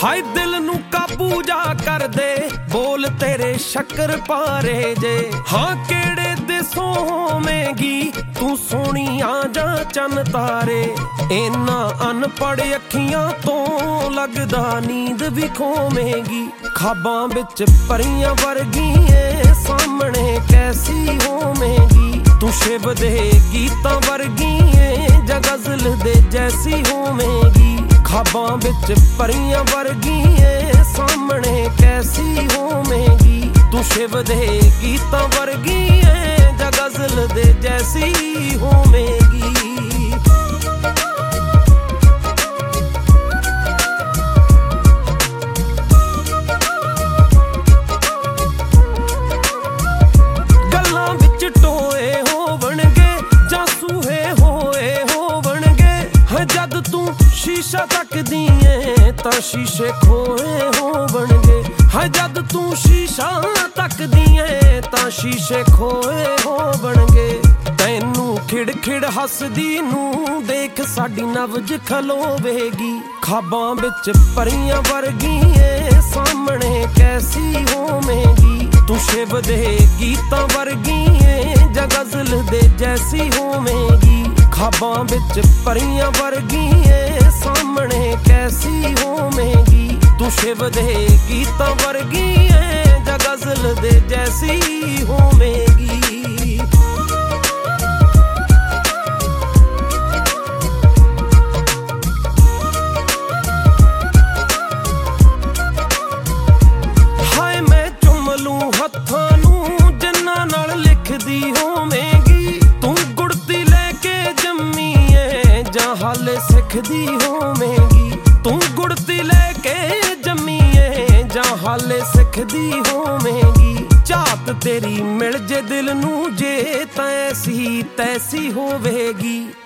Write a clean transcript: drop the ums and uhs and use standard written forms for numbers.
ਹਾਏ ਦਿਲ ਨੂੰ ਕਾਬੂ ਜਾ ਕਰਦੇ ਬੋਲ ਤੇਰੇ ਸ਼ੱਕਰ ਪਾਰੇ ਜੇ। ਹਾਂ ਕਿਹੜੇ ਦਿਸੋਂ ਹੋਵੇਂਗੀ ਤੂੰ ਸੋਹਣੀਆਂ ਜਾਂ ਚੰਨ ਤਾਰੇ। ਇਹਨਾਂ ਅਨਪੜ੍ਹ ਅੱਖੀਆਂ ਤੋਂ ਲੱਗਦਾ ਨੀਂਦ ਵੀ ਖੋਵੇਂਗੀ। ਖਾਬਾਂ ਵਿੱਚ ਪਰੀਆਂ ਵਰਗੀ ਏ ਸਾਹਮਣੇ ਕੈਸੀ ਹੋਵੇਂਗੀ। ਤੂੰ ਸ਼ਿਵ ਦੇ ਗੀਤਾਂ ਵਰਗੀ ਏ ਜਾਂ ਗਜ਼ਲ ਦੇ ਜੈਸੀ ਹੋਵੇਂਗੀ। ਖਾਬਾਂ ਵਿੱਚ ਪਰੀਆਂ ਵਰਗੀ ਏ ਸਾਹਮਣੇ ਕੈਸੀ ਹੋਵੇਂਗੀ। ਤੂੰ ਸ਼ਿਵ ਦੇ ਗੀਤਾਂ ਵਰਗੀ ਏ ਜਾਂ ਗਜ਼ਲ ਦੇ ਜੈਸੀ ਹੋਵੇਂਗੀ। ਗੱਲਾਂ ਵਿੱਚ ਟੋਏ ਹੋਵਣਗੇ ਜਾਂ ਸੂਹੇ ਹੋਏ ਹੋਵਣਗੇ। ਜਦ ਤੂੰ ਸ਼ੀਸ਼ਾ ਤੱਕਦੀ ਏ ਤਾਂ ਸ਼ੀਸ਼ੇ ਖੋਏ ਹੋਵਣਗੇ। ਜਦ ਤੂੰ ਸ਼ੀਸ਼ਾ ਤੱਕਦੀ ਏ ਤਾਂ ਸ਼ੀਸ਼ੇ ਖੋਏ ਹੋਵਣਗੇ। ਤੈਨੂੰ ਖਿੜ-ਖਿੜ ਹੱਸਦੀ ਨੂੰ ਦੇਖ ਸਾਡੀ ਨਬਜ਼ ਖਲੋਵੇਗੀ। ਖਾਬਾਂ ਵਿੱਚ ਪਰੀਆਂ ਵਰਗੀ ਏ ਸਾਹਮਣੇ ਕੈਸੀ ਹੋਵੇਂਗੀ। ਤੂੰ ਸ਼ਿਵ ਦੇ ਗੀਤਾਂ ਵਰਗੀ ਏ ਜਾਂ ਗਜ਼ਲ ਦੇ ਜੈਸੀ ਹੋਵੇਂਗੀ। ਖਾਬਾਂ ਵਿੱਚ ਪਰੀਆਂ ਵਰਗੀ ਏ ਸਾਹਮਣੇ ਕੈਸੀ ਹੋਵੇਂਗੀ। ਤੂੰ ਸ਼ਿਵ ਦੇ ਗੀਤਾਂ ਵਰਗੀ ਏ ਜਾਂ ਗਜ਼ਲ ਦੇ ਜੈਸੀ ਹੋਵੇਂਗੀ। ਹਾਏ ਮੈਂ ਚੁੰਮ ਲੂੰ ਹੱਥਾਂ ਨੂੰ ਜਿਨ੍ਹਾਂ ਨਾਲ ਲਿਖਦੀ ਹੋਵੇਂਗੀ। ਤੂੰ ਗੁੜਤੀ ਲੈ ਕੇ ਜੰਮੀ ਏ ਜਾਂ ਹਾਲੇ ਸਿੱਖਦੀ ਹੋਵੇਂਗੀ। ਤੂੰ ਗੁੜਤੀ ਲੈ ਕੇ ਜੰਮੀ ਏ ਜਾਂ ਹਾਲੇ ਸਿੱਖਦੀ ਹੋਵੇਂਗੀ। ਝਾਤ ਤੇਰੀ ਮਿਲ ਜੇ ਦਿਲ ਨੂੰ ਜੇ ਤਾਂ ਐਸੀ ਤੈਸੀ ਹੋਵੇਗੀ।